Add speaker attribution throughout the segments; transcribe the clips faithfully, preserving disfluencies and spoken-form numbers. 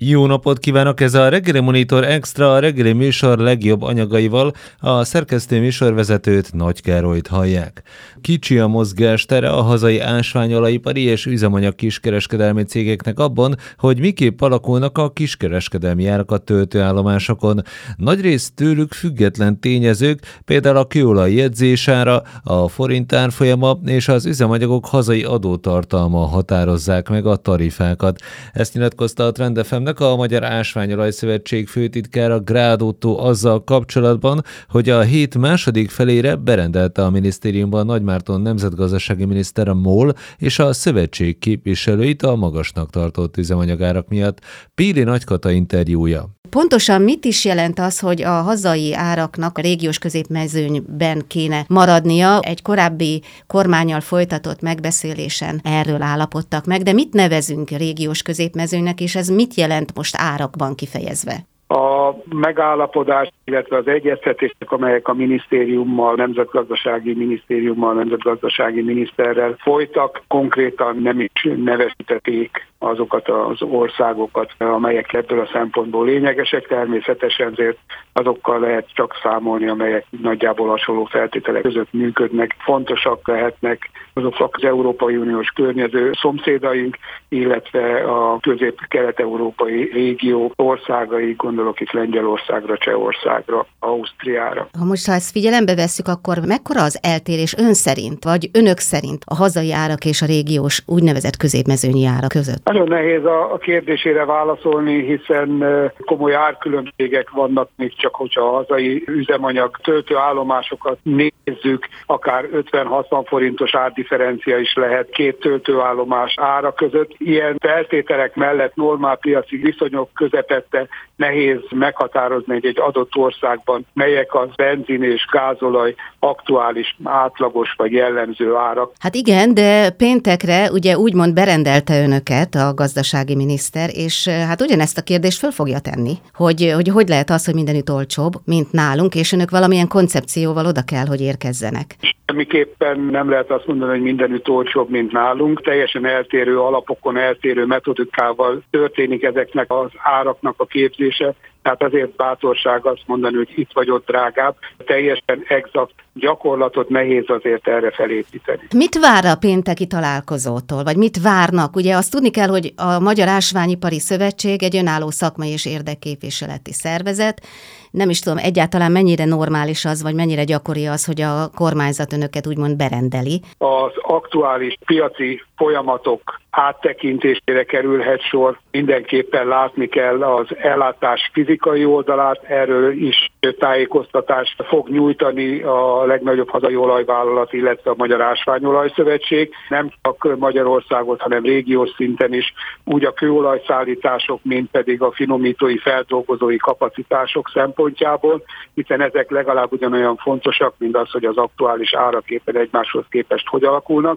Speaker 1: Jó napot kívánok! Ez a Reggeli Monitor Extra, a reggeli műsor legjobb anyagaival. A szerkesztő műsorvezetőt, Nagy Károlyt hallják. Kicsi a mozgástere a hazai ásványolajipari és üzemanyag kiskereskedelmi cégeknek abban, hogy miképp alakulnak a kiskereskedelmi árak a töltőállomásokon. Nagyrészt tőlük független tényezők, például a kőolaj jegyzésára, a forint árfolyama és az üzemanyagok hazai adótartalma határozzák meg a tarifákat. Ezt nyilatkozta a Trend ef em-nek a Magyar Ásványolaj Szövetség főtitkára Grád Ottó azzal kapcsolatban, hogy a hét második felére berendelte a minisztériumban Nagymárton nemzetgazdasági miniszter a MOL és a szövetség képviselőit a magasnak tartott üzemanyagárak miatt. Píli Nagykata interjúja.
Speaker 2: Pontosan mit is jelent az, hogy a hazai áraknak a régiós középmezőnyben kéne maradnia? Egy korábbi kormánnyal folytatott megbeszélésen erről állapodtak meg, de mit nevezünk régiós középmezőnynek, és ez mit jelent most árakban kifejezve?
Speaker 3: A megállapodás, illetve az egyeztetések, amelyek a minisztériummal, nemzetgazdasági minisztériummal, nemzetgazdasági miniszterrel folytak, konkrétan nem is nevesítették azokat az országokat, amelyek ebből a szempontból lényegesek. Természetesen azért azokkal lehet csak számolni, amelyek nagyjából hasonló feltételek között működnek. Fontosak lehetnek azok az Európai Uniós környező szomszédaink, illetve a közép-kelet-európai régió országai, gondolok itt Lengyelországra, Csehországra, Ausztriára.
Speaker 2: Ha most ha ezt figyelembe vesszük, akkor mekkora az eltérés ön szerint, vagy önök szerint a hazai árak és a régiós úgynevezett középmezőnyi árak között?
Speaker 3: Nagyon nehéz a kérdésére válaszolni, hiszen komoly árkülönbségek vannak, még csak hogyha a hazai üzemanyag töltőállomásokat nézzük, akár ötven-hatvan forintos árdifferencia is lehet két töltőállomás ára között. Ilyen feltételek mellett normál piaci viszonyok közepette nehéz meghatározni egy adott országban, melyek az benzin és gázolaj aktuális, átlagos vagy jellemző árak.
Speaker 2: Hát igen, de péntekre ugye úgymond berendelte önöket a gazdasági miniszter, és hát ugyanezt a kérdést föl fogja tenni, hogy, hogy hogy lehet az, hogy mindenütt olcsóbb, mint nálunk, és önök valamilyen koncepcióval oda kell, hogy érkezzenek.
Speaker 3: Semmiképpen nem lehet azt mondani, hogy mindenütt olcsóbb, mint nálunk. Teljesen eltérő alapokon, eltérő metodikával történik ezeknek az áraknak a képzése. Tehát azért bátorság azt mondani, hogy itt vagy ott drágább. Teljesen exakt gyakorlatot nehéz azért erre felépíteni.
Speaker 2: Mit vár a pénteki találkozótól, vagy mit várnak? Ugye azt tudni kell, hogy a Magyar Ásványipari Szövetség egy önálló szakmai és érdekképviseleti szervezet. Nem is tudom egyáltalán mennyire normális az, vagy mennyire gyakori az, hogy a kormányzat önöket úgymond berendeli.
Speaker 3: Az aktuális piaci folyamatok áttekintésére kerülhet sor. Mindenképpen látni kell az ellátás fizikai oldalát, erről is tájékoztatást fog nyújtani a legnagyobb hazai olajvállalat, illetve a Magyar Ásványolaj Szövetség. Nem csak Magyarországot, hanem régiós szinten is, úgy a kőolajszállítások, mint pedig a finomítói, feldolgozói kapacitások szempontjából, hiszen ezek legalább ugyanolyan fontosak, mint az, hogy az aktuális áraképpen egymáshoz képest hogy alakulnak.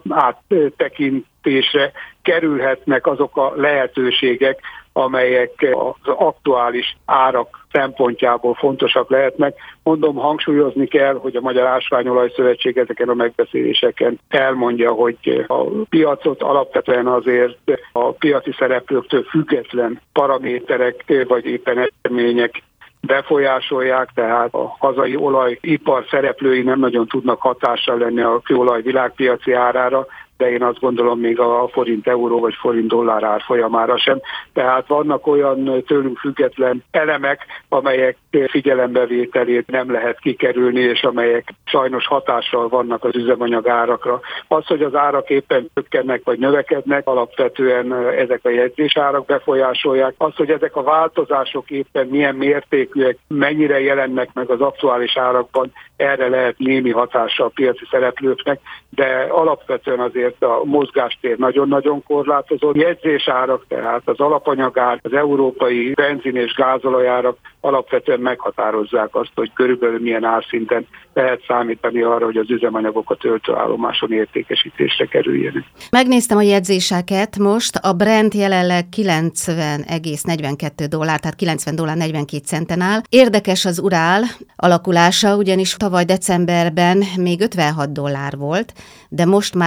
Speaker 3: Áttekintésre kerülhetnek azok a lehetőségek, amelyek az aktuális árak szempontjából fontosak lehetnek. Mondom, hangsúlyozni kell, hogy a Magyar Ásványolaj Szövetség ezeken a megbeszéléseken elmondja, hogy a piacot alapvetően azért a piaci szereplőktől független paraméterek vagy éppen események befolyásolják, tehát a hazai olajipar szereplői nem nagyon tudnak hatással lenni a kőolaj világpiaci árára, de én azt gondolom még a forint euró vagy forint dollár árfolyamára sem. Tehát vannak olyan tőlünk független elemek, amelyek figyelembevételét nem lehet kikerülni, és amelyek sajnos hatással vannak az üzemanyag árakra. Az, hogy az árak éppen csökkennek vagy növekednek, alapvetően ezek a jegyzésárak befolyásolják. Az, hogy ezek a változások éppen milyen mértékűek, mennyire jelennek meg az aktuális árakban, erre lehet némi hatása a piaci szereplőknek, de alapvetően azért a mozgástér nagyon-nagyon korlátozott. Jegyzésárak, tehát az alapanyagár, az európai benzin és gázolajárak alapvetően meghatározzák azt, hogy körülbelül milyen árszinten lehet számítani arra, hogy az üzemanyagok a töltőállomáson értékesítésre kerüljenek.
Speaker 2: Megnéztem a jegyzéseket most, a Brent jelenleg kilencven egész negyvenkettő dollár, tehát kilencven dollár negyvenkét centen áll. Érdekes az Urál alakulása, ugyanis tavaly decemberben még ötvenhat dollár volt, de most már nyolcvan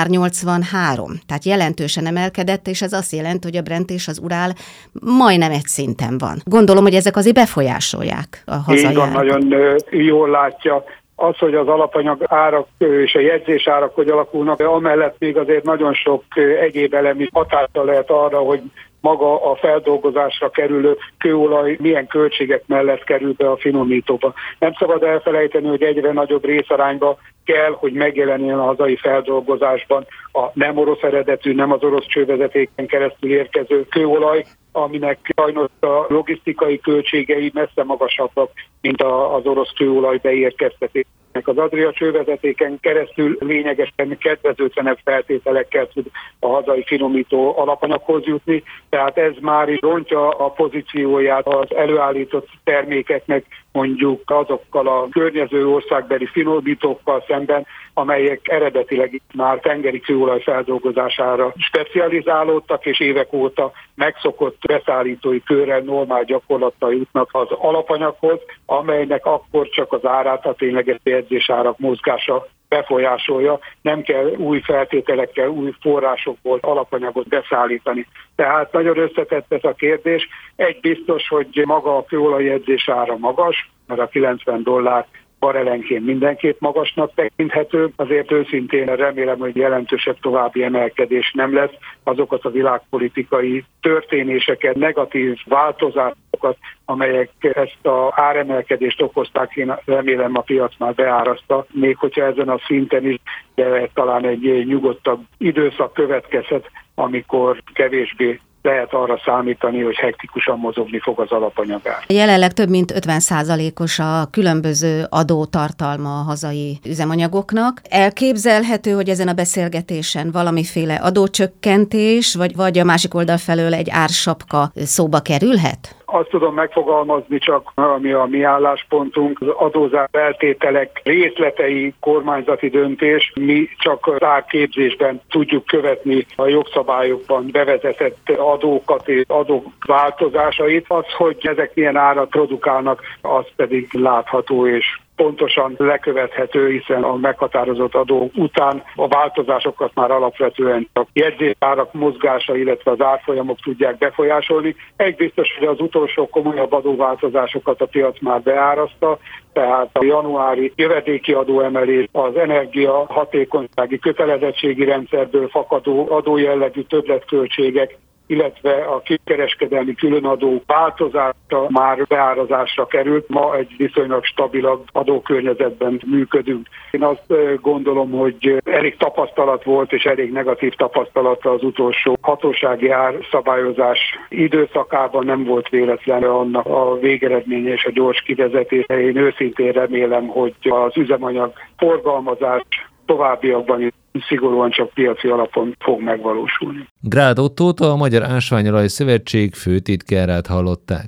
Speaker 2: hatvanhárom, tehát jelentősen emelkedett, és ez azt jelenti, hogy a Brent és az Urál majdnem egy szinten van. Gondolom, hogy ezek azért befolyásolják a hazai árakat.
Speaker 3: Így van, nagyon jól látja. Az, hogy az alapanyag árak és a jegyzés árak hogy alakulnak, amellett még azért nagyon sok egyéb elemi hatással lehet arra, hogy maga a feldolgozásra kerülő kőolaj milyen költségek mellett kerül be a finomítóba. Nem szabad elfelejteni, hogy egyre nagyobb részarányba kell, hogy megjelenjen a hazai feldolgozásban a nem orosz eredetű, nem az orosz csővezetéken keresztül érkező kőolaj, aminek sajnos a logisztikai költségei messze magasabbak, mint az orosz kőolaj beérkeztetés. Az Adria csővezetéken keresztül lényegesen kedvezőtlenebb feltételekkel tud a hazai finomító alapanyaghoz jutni, tehát ez már rontja a pozícióját az előállított termékeknek, mondjuk azokkal a környező országbeli finomítókkal szemben, amelyek eredetileg már tengeri kőolaj feldolgozására specializálódtak, és évek óta megszokott beszállítói körrel normál gyakorlattal jutnak az alapanyaghoz, amelynek akkor csak az árát, a tényleges jegyzésárak mozgása befolyásolja, nem kell új feltételekkel, új forrásokból alapanyagot beszállítani. Tehát nagyon összetett ez a kérdés. Egy biztos, hogy maga a kőolaj jegyzésára magas, mert a kilencven dollár barelenként mindenképp magasnak tekinthető. Azért őszintén remélem, hogy jelentősebb további emelkedés nem lesz. Azokat a világpolitikai történéseket, negatív változásokat, amelyek ezt az áremelkedést okozták, én remélem a piac már beáraszta, még hogyha ezen a szinten is, de talán egy nyugodtabb időszak következhet, amikor kevésbé lehet arra számítani, hogy hektikusan mozogni fog az alapanyagár.
Speaker 2: Jelenleg több mint ötven százalékos a különböző adótartalma a hazai üzemanyagoknak. Elképzelhető, hogy ezen a beszélgetésen valamiféle adócsökkentés, vagy, vagy a másik oldal felől egy ársapka szóba kerülhet?
Speaker 3: Azt tudom megfogalmazni csak, ami a mi álláspontunk, az adózás feltételek részletei kormányzati döntés. Mi csak az árképzésben tudjuk követni a jogszabályokban bevezetett adókat és adók változásait. Az, hogy ezek milyen árat produkálnak, az pedig látható és pontosan lekövethető, hiszen a meghatározott adó után a változásokat már alapvetően a jegyzésárak mozgása, illetve az árfolyamok tudják befolyásolni. Egy biztos, hogy az utolsó komolyabb adóváltozásokat a piac már beáraszta, tehát a januári jövedéki adóemelés, az energia hatékonysági kötelezettségi rendszerből fakadó adójellegű többletköltségek, illetve a kiskereskedelmi különadó változása már beárazásra került. Ma egy viszonylag stabilabb adókörnyezetben működünk. Én azt gondolom, hogy elég tapasztalat volt, és elég negatív tapasztalat az utolsó hatósági árszabályozás időszakában, nem volt véletlen annak a végeredménye és a gyors kivezetése. Én őszintén remélem, hogy az üzemanyag forgalmazás továbbiakban is szigorúan csak piaci alapon fog megvalósulni.
Speaker 1: Grád Ottót, a Magyar Ásványolaj Szövetség főtitkárát hallották.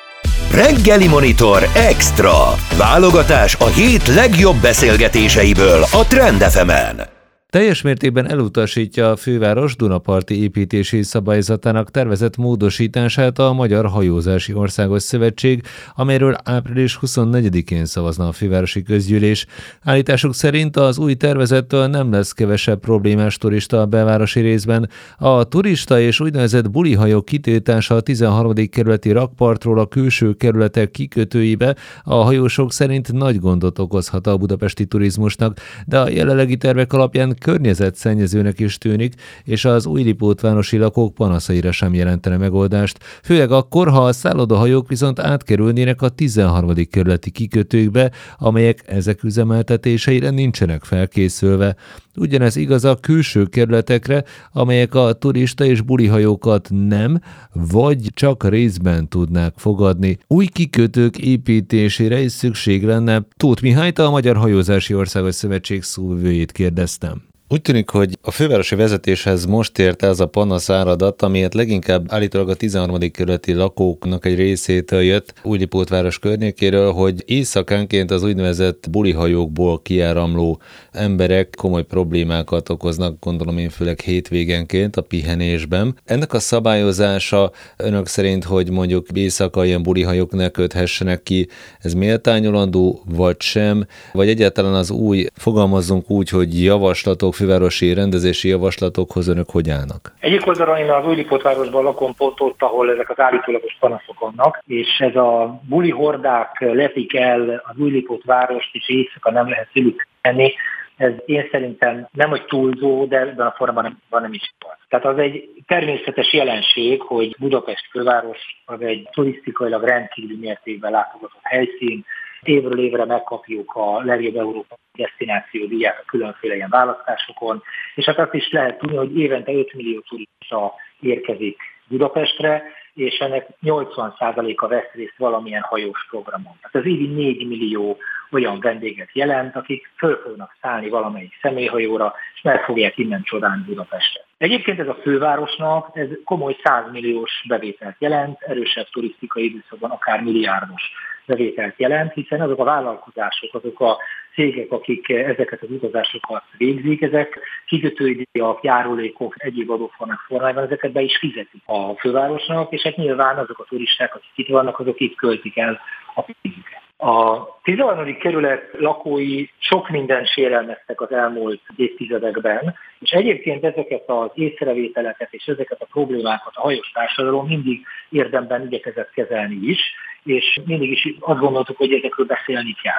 Speaker 4: Reggeli Monitor Extra. Válogatás a hét legjobb beszélgetéseiből a Trend ef emen.
Speaker 1: Teljes mértékben elutasítja a főváros Dunaparti építési szabályzatának tervezett módosítását a Magyar Hajózási Országos Szövetség, amelyről április huszonnegyedikén szavazna a fővárosi közgyűlés. Állításuk szerint az új tervezettől nem lesz kevesebb problémás turista a belvárosi részben. A turista és úgynevezett bulihajók kitiltása a tizenharmadik kerületi rakpartról a külső kerületek kikötőibe a hajósok szerint nagy gondot okozhat a budapesti turizmusnak, de a jelenlegi tervek alapján környezetszennyezőnek is tűnik, és az újlipótvárosi lakók panaszaira sem jelentene megoldást, főleg akkor, ha a szállodahajók viszont átkerülnének a tizenharmadik kerületi kikötőkbe, amelyek ezek üzemeltetéseire nincsenek felkészülve. Ugyanez igaz a külső kerületekre, amelyek a turista és bulihajókat nem, vagy csak részben tudnák fogadni. Új kikötők építésére is szükség lenne. Tóth Mihályt, a Magyar Hajózási Országos Szövetség szóvivőjét kérdeztem. Úgy tűnik, hogy a fővárosi vezetéshez most ért ez a panaszáradat, amiért leginkább állítólag a tizenharmadik kerületi lakóknak egy részétől jött Újlipótváros környékéről, hogy éjszakánként az úgynevezett bulihajókból kiáramló emberek komoly problémákat okoznak, gondolom én főleg hétvégenként a pihenésben. Ennek a szabályozása önök szerint, hogy mondjuk éjszaka ilyen bulihajók ne köthessenek ki, ez méltányolandó vagy sem, vagy egyáltalán az új, fogalmazzunk úgy, hogy javaslatok, fővárosi rendezési javaslatokhoz önök hogy állnak?
Speaker 5: Egyik oldalon én az Újlipótvárosban lakom pont ott, ahol ezek az állítólagos panaszok vannak, és ez a buli hordák lepik el az Újlipótvárost, és éjszaka nem lehet szülük tenni. Ez én szerintem nem hogy túlzó, de ebben a formában nem, nem is van. Tehát az egy természetes jelenség, hogy Budapest főváros az egy turisztikailag rendkívüli mértékben látogatott helyszín. Évről évre megkapjuk a legjobb európai desztináció díját a különféle ilyen választásokon, és hát azt is lehet tudni, hogy évente öt millió turista érkezik Budapestre, és ennek nyolcvan százaléka vesz részt valamilyen hajós programon. Tehát az évi négy millió olyan vendéget jelent, akik föl fognak szállni valamelyik személyhajóra, és meg fogják innen csodálni Budapestre. Egyébként ez a fővárosnak ez komoly száz milliós bevételt jelent, erősebb turisztikai időszakban akár milliárdos bevételt jelent, hiszen azok a vállalkozások, azok a cégek, akik ezeket az utazásokat végzik, ezek kikötőidíjak, járulékok, egyéb adóformák formájában ezeket be is fizetik a fővárosnak, és hát nyilván azok a turisták, akik itt vannak, azok itt költik el a pénzüket. A tizenharmadik kerület lakói sok mindent sérelmeztek az elmúlt évtizedekben, és egyébként ezeket az észrevételeket és ezeket a problémákat a hajós társadalom mindig érdemben igyekezett kezelni is, és mindig is azt gondoltuk, hogy ezekről beszélni kell.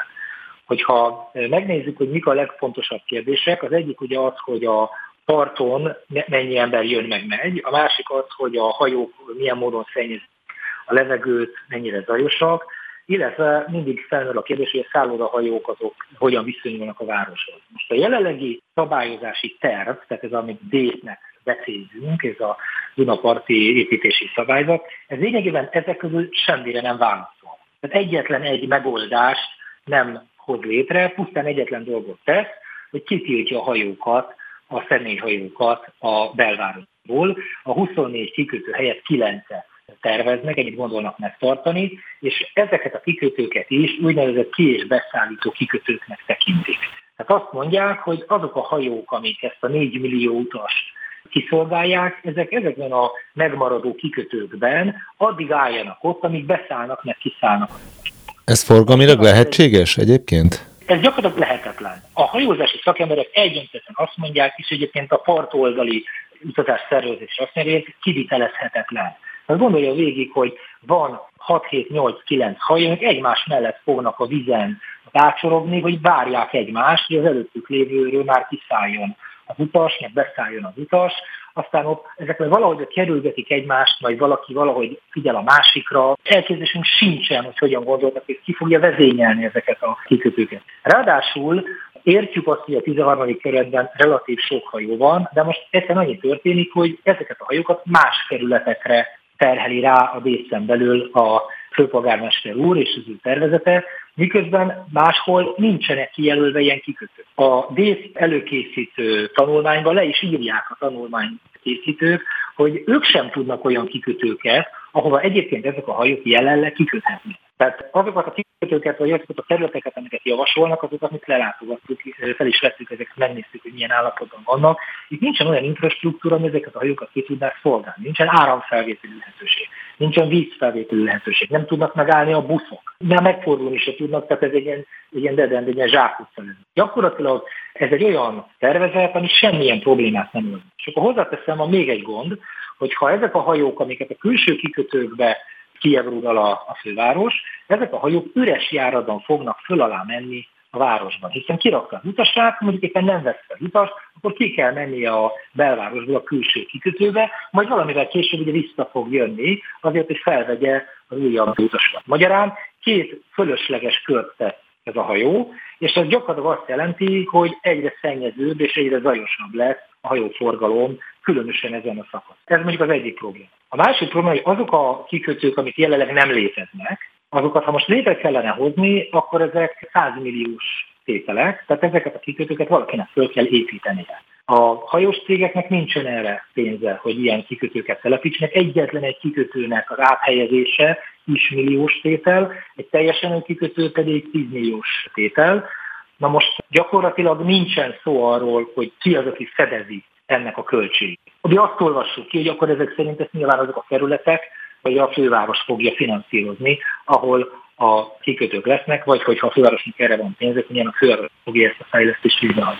Speaker 5: Hogyha megnézzük, hogy mik a legfontosabb kérdések, az egyik ugye az, hogy a parton mennyi ember jön meg megy, a másik az, hogy a hajók milyen módon szennyezik a levegőt, mennyire zajosak, illetve mindig felmerül a kérdés, hogy a szállodahajók azok hogyan viszonyulnak a városhoz. Most a jelenlegi szabályozási terv, tehát ez amit dé-nek becézünk, ez a Dunaparti építési szabályzat, ez lényegében ezek közül semmire nem válaszol. Tehát egyetlen egy megoldást nem hoz létre, pusztán egyetlen dolgot tesz, hogy kitiltja a hajókat, a személyhajókat a belvárosból. A huszonnégy kikötő helyett kilencet terveznek, ennyit gondolnak megtartani, és ezeket a kikötőket is úgynevezett ki- és beszállító kikötőknek tekintik. Tehát azt mondják, hogy azok a hajók, amik ezt a négy millió utast kiszolgálják, ezek ezekben a megmaradó kikötőkben addig álljanak ott, amíg beszállnak, meg kiszállnak.
Speaker 1: Ez forgalmilag lehetséges egyébként?
Speaker 5: Ez gyakorlatilag lehetetlen. A hajózási szakemberek egyöntetlen azt mondják, és egyébként a partoldali utazás szervezés azt mondja, hogy kivitelezhetetlen. Hát gondolja végig, hogy van hat hét nyolc kilenc hajó, amik egymás mellett fognak a vízen ácsorogni, vagy várják egymást, hogy az előttük lévőről már kiszálljon az utas, meg beszálljon az utas, aztán ott ezekben valahogy kerülgetik egymást, vagy valaki valahogy figyel a másikra. Elképzelésünk sincsen, hogy hogyan gondoltak, és ki fogja vezényelni ezeket a kikötőket. Ráadásul értjük azt, hogy a tizenharmadik kerületben relatív sok hajó van, de most egyszerűen annyi történik, hogy ezeket a hajókat más kerületekre terheli rá a dészen belül a főpolgármester úr és az ő tervezete, miközben máshol nincsenek kijelölve ilyen kikötők. A dész előkészítő tanulmányban le is írják a tanulmánykészítők, hogy ők sem tudnak olyan kikötőket, ahova egyébként ezek a hajók jelenleg kiköthetnek. Tehát azokat a kikötőket, vagy azokat a területeket, amiket javasolnak, azokat, amit lelátogattuk, fel is vettük, ezeket megnéztük, hogy milyen állapotban vannak. Itt nincsen olyan infrastruktúra, ami ezeket a hajókat ki tudnák szolgálni. Nincsen áramfelvételű lehetőség, nincsen vízfelvételű lehetőség, nem tudnak megállni a buszok. De megfordulni se tudnak, tehát ez egy ilyen, egy ilyen dedend, egy ilyen zsákutca. Gyakorlatilag ez egy olyan tervezet, ami semmilyen problémát nem old. És akkor hozzáteszem, a még egy gond, hogy ha ezek a hajók, amiket a külső kikötőkbe kijevrúdal a, a főváros, ezek a hajók üres járatban fognak föl alá menni a városban. Hiszen kirakta az utasát, mondjuk éppen nem vesz fel utast, akkor ki kell mennie a belvárosból a külső kikötőbe, majd valamivel később ugye vissza fog jönni, azért, hogy felvegye az újabb utasokat. Magyarán két fölösleges kört tett ez a hajó, és ez gyakorlatilag azt jelenti, hogy egyre szennyezőbb és egyre zajosabb lesz a hajóforgalom, különösen ezen a szakasz. Ez mondjuk az egyik probléma. A másik probléma, hogy azok a kikötők, amik jelenleg nem léteznek, azokat, ha most létre kellene hozni, akkor ezek százmilliós tételek, tehát ezeket a kikötőket valakinek föl kell építenie. A hajós cégeknek nincsen erre pénze, hogy ilyen kikötőket telepítsenek. Egyetlen egy kikötőnek az áthelyezése is milliós tétel, egy teljesen új kikötő pedig tíz milliós tétel. Na most gyakorlatilag nincsen szó arról, hogy ki az, aki fedezi ennek a költségét. Ugye azt olvassuk ki, hogy akkor ezek szerint ezt nyilván azok a kerületek, vagy a főváros fogja finanszírozni, ahol a kikötők lesznek, vagy hogyha a fővárosnak erre van pénzek, milyen a főváros fogja ezt a fejlesztést végrehajtani.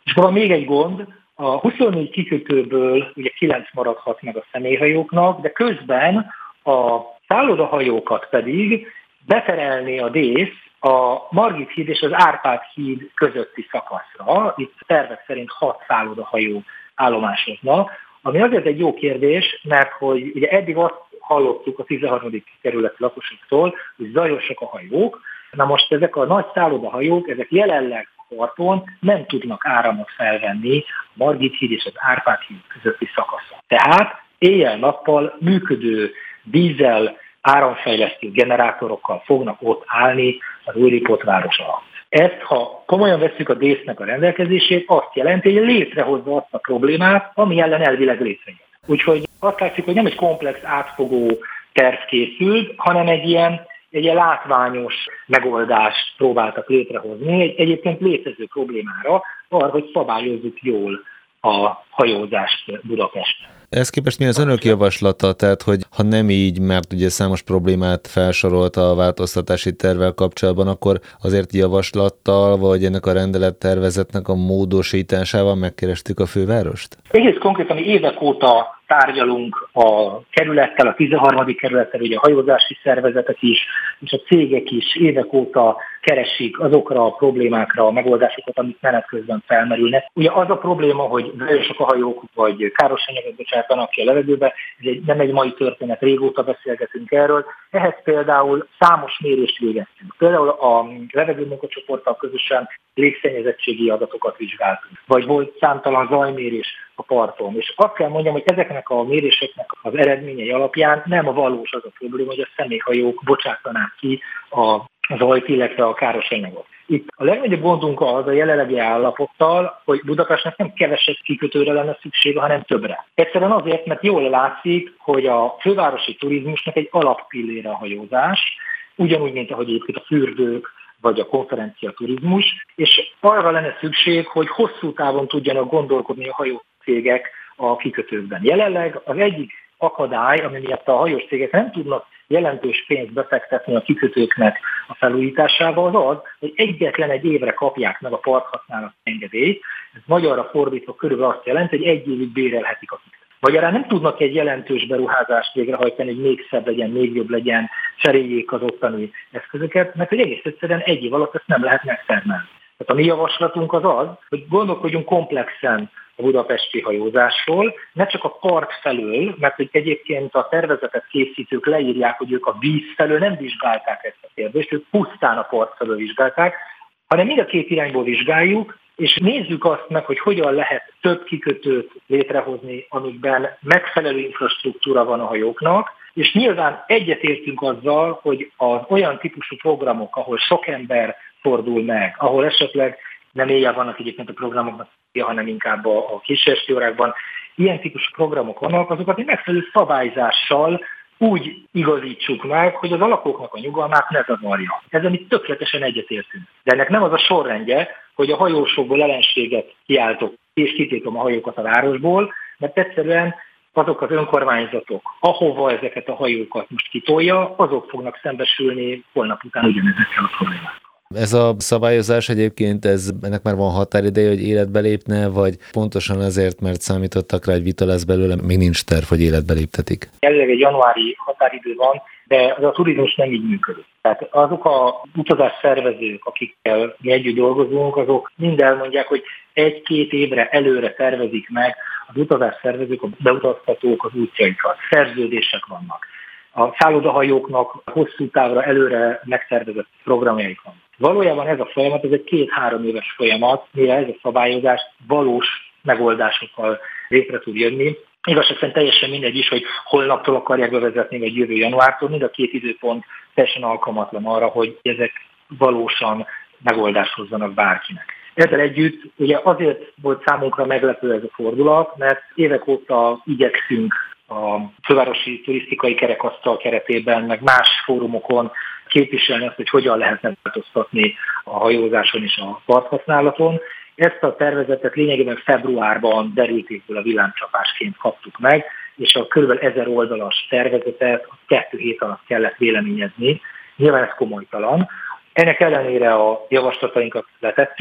Speaker 5: És van még egy gond, a huszonnégy kikötőből ugye kilenc maradhat meg a személyhajóknak, de közben a szállodahajókat pedig beterelni a Dész a Margit híd és az Árpád híd közötti szakaszra. Itt tervek szerint hat szállodahajó állomásozna, ami azért egy jó kérdés, mert hogy ugye eddig azt hallottuk a tizenharmadik kerületi lakosoktól, hogy zajosak a hajók. Na most ezek a nagy szállodahajók, ezek jelenleg a parton nem tudnak áramot felvenni a Margit híd és az Árpád híd közötti szakaszon. Tehát éjjel-nappal működő dízel áramfejlesztő generátorokkal fognak ott állni az Újlipót város alatt. Ezt, ha komolyan vesszük a Désznek a rendelkezését, azt jelenti, hogy létrehozza azt a problémát, ami ellen elvileg létrejön. Úgyhogy azt látjuk, hogy nem egy komplex, átfogó terv készült, hanem egy ilyen, egy ilyen látványos megoldást próbáltak létrehozni, egy egyébként létező problémára, arra, hogy szabályozzuk jól a hajózást Budapesten.
Speaker 1: Ehhez képest mi az önök javaslata? Tehát, hogy ha nem így, mert ugye számos problémát felsorolt a változtatási tervvel kapcsolatban, akkor azért javaslattal, vagy ennek a rendelettervezetnek a módosításával megkerestük a fővárost?
Speaker 5: Egész konkrétan mi évek óta tárgyalunk a kerülettel, a tizenharmadik kerülettel, ugye a hajózási szervezetek is, és a cégek is évek óta keresik azokra a problémákra a megoldásokat, amik menet közben felmerülnek. Ugye az a probléma, hogy zajosak a hajók, vagy káros anyagot bocsátanak ki a levegőbe, ez egy, nem egy mai történet, régóta beszélgetünk erről. Ehhez például számos mérést végeztünk. Például a levegőmunkacsoporttal közösen légszennyezettségi adatokat vizsgáltunk, vagy volt számtalan zajmérés a parton. És azt kell mondjam, hogy ezeknek a méréseknek az eredményei alapján nem a valós az a probléma, hogy a személyhajók bocsátanák ki a zajt, illetve a káros anyagot. Itt a legnagyobb gondunk az a jelenlegi állapottal, hogy Budapestnek nem kevesebb kikötőre lenne szüksége, hanem többre. Egyszerűen azért, mert jól látszik, hogy a fővárosi turizmusnak egy alappillére a hajózás, ugyanúgy, mint ahogy egyébként a fürdők, vagy a konferencia turizmus, és arra lenne szükség, hogy hosszú távon tudjanak gondolkodni a hajócégek a kikötőkben. Jelenleg az egyik akadály, ami miatt a hajós cégek nem tudnak jelentős pénzt befektetni a kikötőknek a felújításába, az az, hogy egyetlen egy évre kapják meg a parthasználat engedélyt. Ez magyarra fordítva körülbelül azt jelenti, hogy egy évig bérelhetik a kikötőt. Magyarán nem tudnak egy jelentős beruházást végrehajtani, hogy még szebb legyen, még jobb legyen, cseréljék az ottani eszközöket, mert hogy egész egyszerűen egy év alatt ezt nem lehet megtermelni. Tehát a mi javaslatunk az az, hogy gondolkodjunk komplexen a budapesti hajózásról, ne csak a part felől, mert hogy egyébként a tervezetet készítők leírják, hogy ők a víz felől nem vizsgálták ezt a kérdést, ők pusztán a part felől vizsgálták, hanem mind a két irányból vizsgáljuk, és nézzük azt meg, hogy hogyan lehet több kikötőt létrehozni, amikben megfelelő infrastruktúra van a hajóknak, és nyilván egyetértünk azzal, hogy az olyan típusú programok, ahol sok ember fordul meg, ahol esetleg nem éjjel vannak egyébként a programoknak, hanem inkább a, a későesti órákban, ilyen típusú programok vannak, azokat egy megfelelő szabályzással úgy igazítsuk meg, hogy az alakoknak a nyugalmát ne zavarja. Ezzel mi tökéletesen egyetértünk. De ennek nem az a sorrendje, hogy a hajósokból ellenséget kiáltok, és kitiltom a hajókat a városból, mert egyszerűen azok az önkormányzatok, ahova ezeket a hajókat most kitolja, azok fognak szembesülni holnap után ugyanezekkel a problémákkal.
Speaker 1: Ez a szabályozás egyébként, ez, ennek már van határideje, hogy életbe lépne, vagy pontosan azért, mert számítottak rá, hogy vita lesz belőle, még nincs terv, hogy életbe léptetik?
Speaker 5: Jelenleg egy januári határidő van, de az a turizmus nem így működik. Tehát azok a utazás szervezők, akikkel mi együtt dolgozunk, azok mind elmondják, hogy egy-két évre előre tervezik meg az utazás szervezők, a beutaztatók az útjaikat. Szerződések vannak. A szállodahajóknak hosszú távra előre megtervezett programjaik van. Valójában ez a folyamat, ez egy két-három éves folyamat, mire ez a szabályozás valós megoldásokkal létre tud jönni. Igazság szerint teljesen mindegy is, hogy holnaptól akarják bevezetni, vagy jövő januártól, mind a két időpont teljesen alkalmatlan arra, hogy ezek valósan megoldást hozzanak bárkinek. Ezzel együtt ugye azért volt számunkra meglepő ez a fordulat, mert évek óta igyekszünk a fővárosi turisztikai kerekasztal keretében, meg más fórumokon képviselni azt, hogy hogyan lehetne változtatni a hajózáson és a parthasználaton. Ezt a tervezetet lényegében februárban derültékből a villámcsapásként kaptuk meg, és a kb. ezer oldalas tervezetet a kettő hét alatt kellett véleményezni. Nyilván ez komolytalan. Ennek ellenére a javaslatainkat letettük,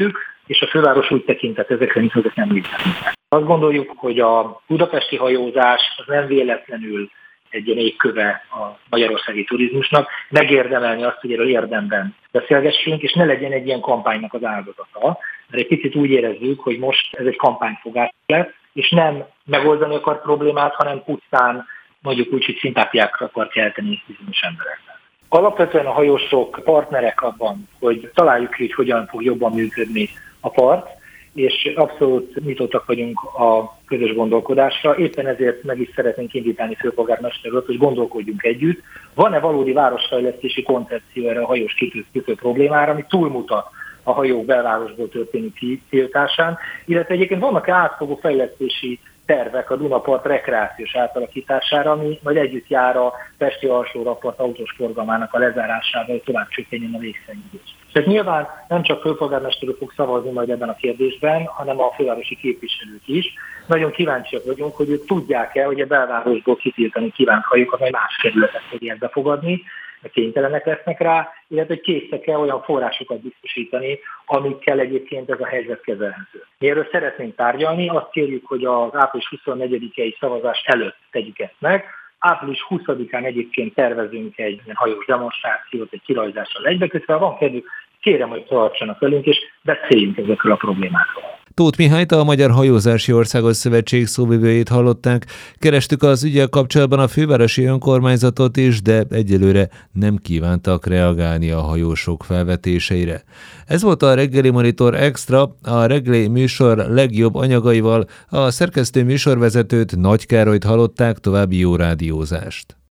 Speaker 5: és a főváros úgy tekintett ezekre, mint ezek nem léteznek. Azt gondoljuk, hogy a budapesti hajózás az nem véletlenül egy ilyen égköve a magyarországi turizmusnak, megérdemelni azt, hogy erről érdemben beszélgessünk, és ne legyen egy ilyen kampánynak az áldozata, mert egy picit úgy érezzük, hogy most ez egy kampányfogás lesz, és nem megoldani akar problémát, hanem pusztán mondjuk úgy, hogy szimpátiákra akar kelteni bizonyos embereknek. Alapvetően a hajósok partnerek abban, hogy találjuk ki, hogy hogyan fog jobban működni a part, és abszolút nyitottak vagyunk a közös gondolkodásra. Éppen ezért meg is szeretnénk indítani főpolgármester urat, hogy gondolkodjunk együtt. Van-e valódi városfejlesztési koncepció erre a hajós kitűző problémára, ami túlmutat a hajók belvárosból történő kitiltásán, illetve egyébként vannak átfogó fejlesztési tervek a Dunapart rekreációs átalakítására, ami majd együtt jár a Pesti alsó-rakpart autós forgalmának a lezárásával, hogy tovább csökkenjen a légszennyezés. Tehát nyilván nem csak főpolgármester fog szavazni majd ebben a kérdésben, hanem a fővárosi képviselők is. Nagyon kíváncsiak vagyunk, hogy ők tudják-e, hogy a belvárosból kitiltani kívánt hajókat, majd más kerületek fogják befogadni, kénytelenek lesznek rá, illetve hogy készek-e olyan forrásokat biztosítani, amikkel egyébként ez a helyzet kezelhető. Mi erről szeretnénk tárgyalni, azt kérjük, hogy az április huszonnegyedikei szavazás előtt tegyük ezt meg. április huszadikán egyébként tervezünk egy hajós demonstrációt, egy kirajzással egybekötve. Ha van kedvük, kérem, hogy tartsanak velünk, és beszéljünk ezekről a problémákról.
Speaker 1: Tóth Mihályt, a Magyar Hajózási Országos Szövetség szóvivőjét hallották. Kerestük az ügyel kapcsolatban a fővárosi önkormányzatot is, de egyelőre nem kívántak reagálni a hajósok felvetéseire. Ez volt a Reggeli Monitor Extra, a reggeli műsor legjobb anyagaival. A szerkesztő műsorvezetőt, Nagy Károlyt hallották, további jó rádiózást.